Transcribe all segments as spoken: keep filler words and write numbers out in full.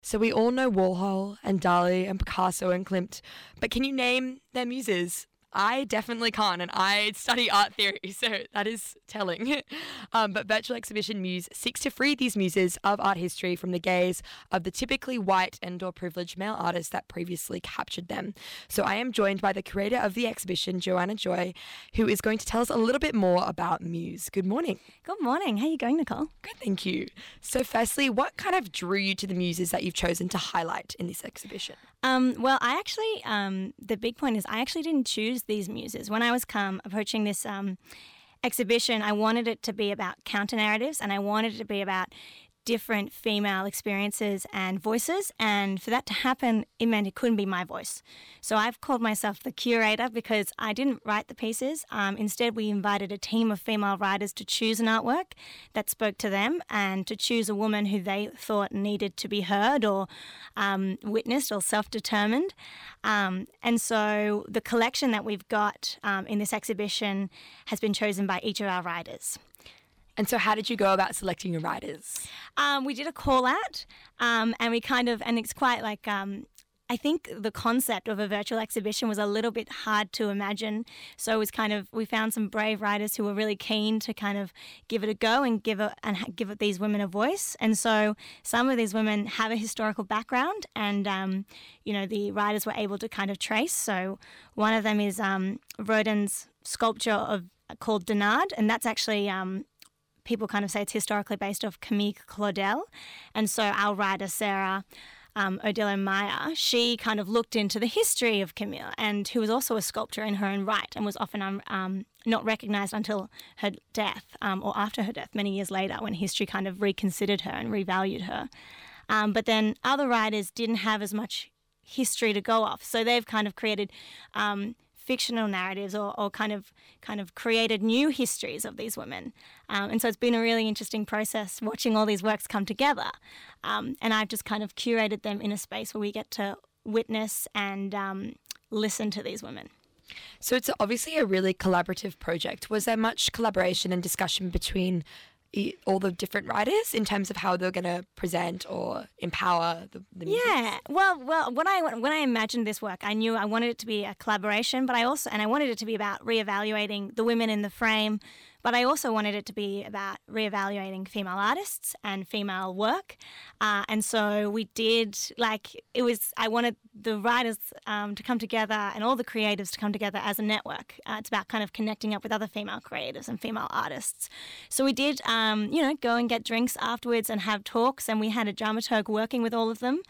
So we all know Warhol and Dali and Picasso and Klimt, but can you name their muses? I definitely can't, and I study art theory, so that is telling. um, but Virtual Exhibition Muse seeks to free these muses of art history from the gaze of the typically white and or privileged male artists that previously captured them. So I am joined by the curator of the exhibition, Joanna Joy, who is going to tell us a little bit more about Muse. Good morning. Good morning. How are you going, Nicole? Good, thank you. So firstly, what kind of drew you to the muses that you've chosen to highlight in this exhibition? Um, well, I actually, um, the big point is I actually didn't choose these muses. When I was come approaching this um, exhibition, I wanted it to be about counter-narratives, and I wanted it to be about different female experiences and voices, and for that to happen, it meant it couldn't be my voice. So I've called myself the curator because I didn't write the pieces. Um, instead, we invited a team of female writers to choose an artwork that spoke to them and to choose a woman who they thought needed to be heard or um, witnessed or self-determined. Um, and so the collection that we've got um, in this exhibition has been chosen by each of our writers. And so how did you go about selecting your writers? Um, we did a call out um, and we kind of, and it's quite like, um, I think the concept of a virtual exhibition was a little bit hard to imagine. So it was kind of, we found some brave writers who were really keen to kind of give it a go and give it, and give these women a voice. And so some of these women have a historical background and, um, you know, the writers were able to kind of trace. So one of them is um, Rodin's sculpture of called Denard, and that's actually... Um, people kind of say it's historically based off Camille Claudel. And so our writer, Sarah um, Odillo Meyer, she kind of looked into the history of Camille, and who was also a sculptor in her own right and was often um, um, not recognised until her death um, or after her death, many years later, when history kind of reconsidered her and revalued her. Um, but then other writers didn't have as much history to go off. So they've kind of created... Um, fictional narratives or, or kind of kind of created new histories of these women. Um, and so it's been a really interesting process watching all these works come together. Um, and I've just kind of curated them in a space where we get to witness and um, listen to these women. So it's obviously a really collaborative project. Was there much collaboration and discussion between all the different writers in terms of how they're going to present or empower the, the music? Yeah, well, well, when I when I imagined this work, I knew I wanted it to be a collaboration, but I also and I wanted it to be about reevaluating the women in the frame. But I also wanted it to be about reevaluating female artists and female work. Uh, and so we did, like, it was, I wanted the writers um, to come together and all the creatives to come together as a network. Uh, it's about kind of connecting up with other female creatives and female artists. So we did, um, you know, go and get drinks afterwards and have talks, and we had a dramaturg working with all of them.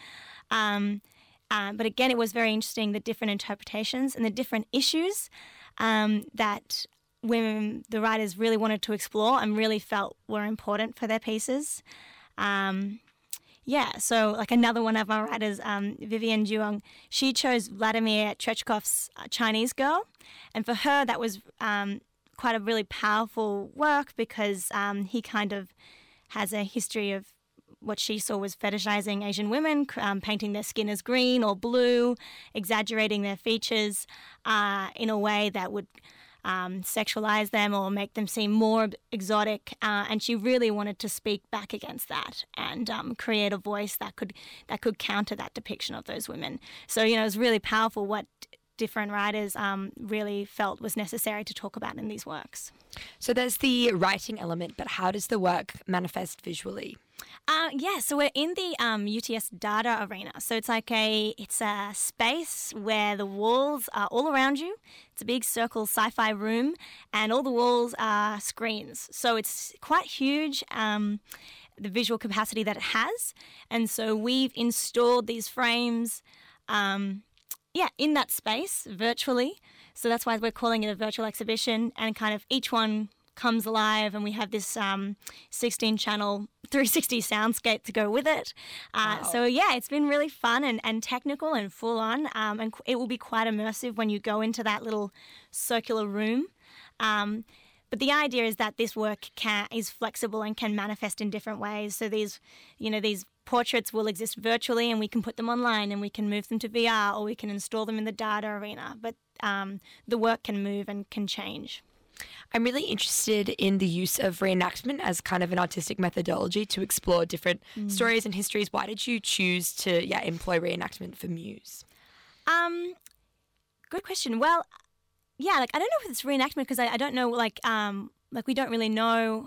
Um, uh, but again, it was very interesting, the different interpretations and the different issues um, that women, the writers really wanted to explore and really felt were important for their pieces. Um, yeah, so like another one of my writers, um, Vivian Juong, she chose Vladimir Trechkov's uh, Chinese Girl. And for her, that was um, quite a really powerful work because um, he kind of has a history of what she saw was fetishizing Asian women, um, painting their skin as green or blue, exaggerating their features uh, in a way that would Um, sexualize them or make them seem more exotic, uh, and she really wanted to speak back against that and um, create a voice that could that could counter that depiction of those women. So, you know, it was really powerful what different writers um, really felt was necessary to talk about in these works. So there's the writing element, but how does the work manifest visually? Uh, yeah, so we're in the um, U T S Data Arena. So it's like a it's a space where the walls are all around you. It's a big circle sci-fi room, and all the walls are screens. So it's quite huge, um, the visual capacity that it has. And so we've installed these frames, um, yeah, in that space virtually. So that's why we're calling it a virtual exhibition, and kind of each one comes alive, and we have this um, sixteen channel three sixty soundscape to go with it. Uh, wow. So yeah, it's been really fun and, and technical and full on, um, and it will be quite immersive when you go into that little circular room. Um, but the idea is that this work can, is flexible and can manifest in different ways. So these, you know, these portraits will exist virtually, and we can put them online, and we can move them to V R, or we can install them in the data arena. But um, the work can move and can change. I'm really interested in the use of reenactment as kind of an artistic methodology to explore different mm. stories and histories. Why did you choose to yeah employ reenactment for Muse? Um, good question. Well, yeah, like I don't know if it's reenactment because I, I don't know like um like we don't really know.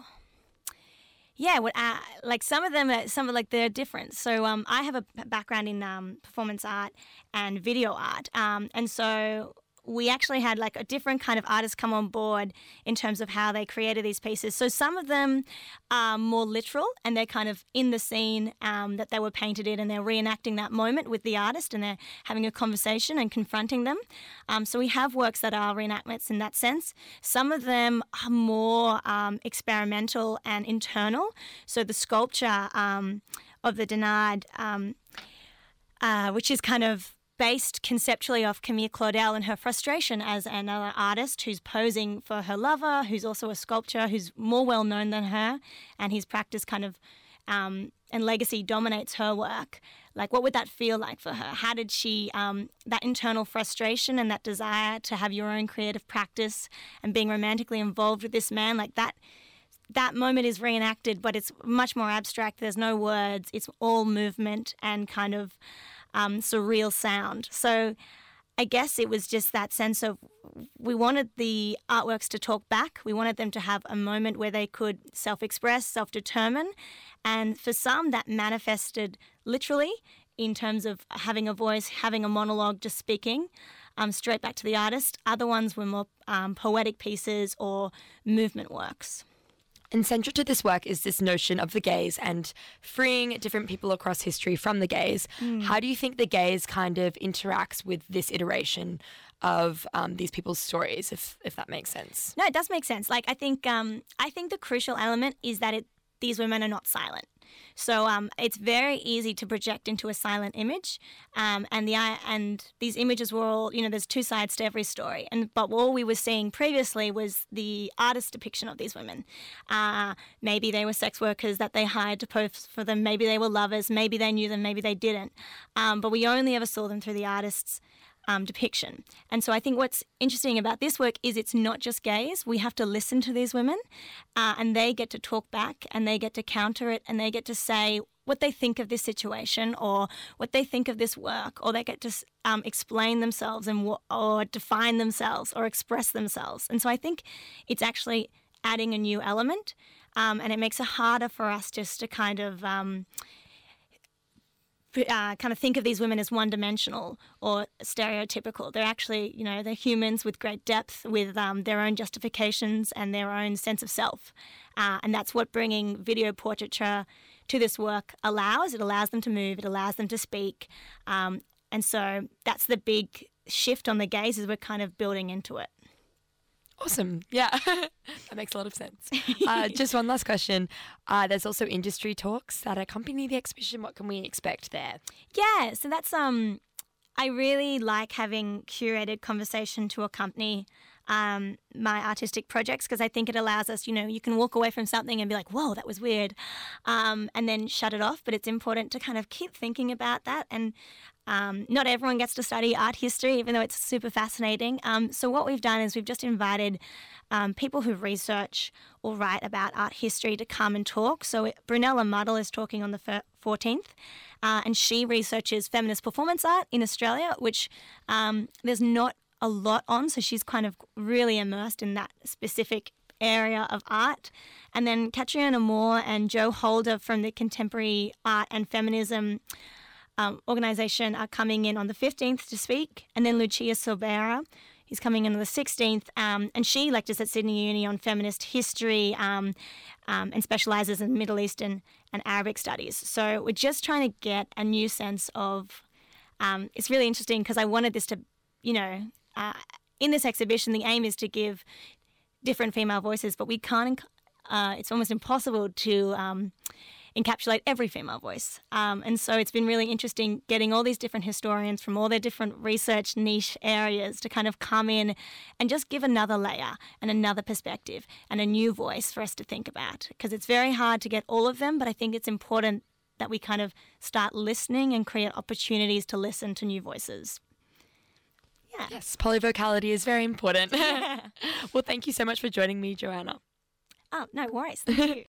Yeah, what uh, like some of them, are, some of like they're different. So um, I have a background in um, performance art and video art, um, and so we actually had like a different kind of artists come on board in terms of how they created these pieces. So some of them are more literal and they're kind of in the scene um, that they were painted in and they're reenacting that moment with the artist and they're having a conversation and confronting them. Um, so we have works that are reenactments in that sense. Some of them are more um, experimental and internal. So the sculpture um, of the Denard, um, uh, which is kind of based conceptually off Camille Claudel and her frustration as another artist who's posing for her lover, who's also a sculptor, who's more well known than her, and his practice kind of um, and legacy dominates her work. Like, what would that feel like for her? How did she, um, that internal frustration and that desire to have your own creative practice and being romantically involved with this man, like that, that moment is reenacted, but it's much more abstract. There's no words. It's all movement and kind of Um, surreal sound. So I guess it was just that sense of we wanted the artworks to talk back. We wanted them to have a moment where they could self-express, self-determine. And for some, that manifested literally in terms of having a voice, having a monologue, just speaking um, straight back to the artist. Other ones were more um, poetic pieces or movement works. And central to this work is this notion of the gaze and freeing different people across history from the gaze. Mm. How do you think the gaze kind of interacts with this iteration of um, these people's stories, if if that makes sense? No, it does make sense. Like I think um, I think the crucial element is that it these women are not silent. So um, it's very easy to project into a silent image, um, and the and these images were all, you know, there's two sides to every story. And but all we were seeing previously was the artist's depiction of these women. Uh, maybe they were sex workers that they hired to pose for them. Maybe they were lovers. Maybe they knew them. Maybe they didn't. Um, but we only ever saw them through the artist's Um, depiction. And so I think what's interesting about this work is it's not just gaze. We have to listen to these women uh, and they get to talk back and they get to counter it and they get to say what they think of this situation or what they think of this work, or they get to um, explain themselves and or define themselves or express themselves. And so I think it's actually adding a new element um, and it makes it harder for us just to kind of um, Uh, kind of think of these women as one-dimensional or stereotypical. They're actually, you know, they're humans with great depth, with um, their own justifications and their own sense of self. Uh, and that's what bringing video portraiture to this work allows. It allows them to move. It allows them to speak. Um, and so that's the big shift on the gaze is we're kind of building into it. Awesome. Yeah, that makes a lot of sense. Uh, just one last question. Uh, there's also industry talks that accompany the exhibition. What can we expect there? Yeah, so that's um, I really like having curated conversation to accompany um, my artistic projects because I think it allows us, you know, you can walk away from something and be like, whoa, that was weird, um, and then shut it off. But it's important to kind of keep thinking about that. And um, not everyone gets to study art history, even though it's super fascinating. Um, so what we've done is we've just invited um, people who research or write about art history to come and talk. So it, Brunella Muddle is talking on the fourteenth, uh, and she researches feminist performance art in Australia, which um, there's not a lot on, so she's kind of really immersed in that specific area of art. And then Catriona Moore and Joe Holder from the Contemporary Art and Feminism um, organisation are coming in on the fifteenth to speak. And then Lucia Silveira is coming in on the sixteenth, um, and she lectures at Sydney Uni on feminist history um, um, and specialises in Middle Eastern and Arabic studies. So we're just trying to get a new sense of, um, it's really interesting because I wanted this to, you know, Uh, in this exhibition, the aim is to give different female voices, but we can't, uh, it's almost impossible to um, encapsulate every female voice. Um, and so it's been really interesting getting all these different historians from all their different research niche areas to kind of come in and just give another layer and another perspective and a new voice for us to think about. Because it's very hard to get all of them, but I think it's important that we kind of start listening and create opportunities to listen to new voices. Yeah. Yes, polyvocality is very important. Well, thank you so much for joining me, Joanna. Oh, no worries. Thank you.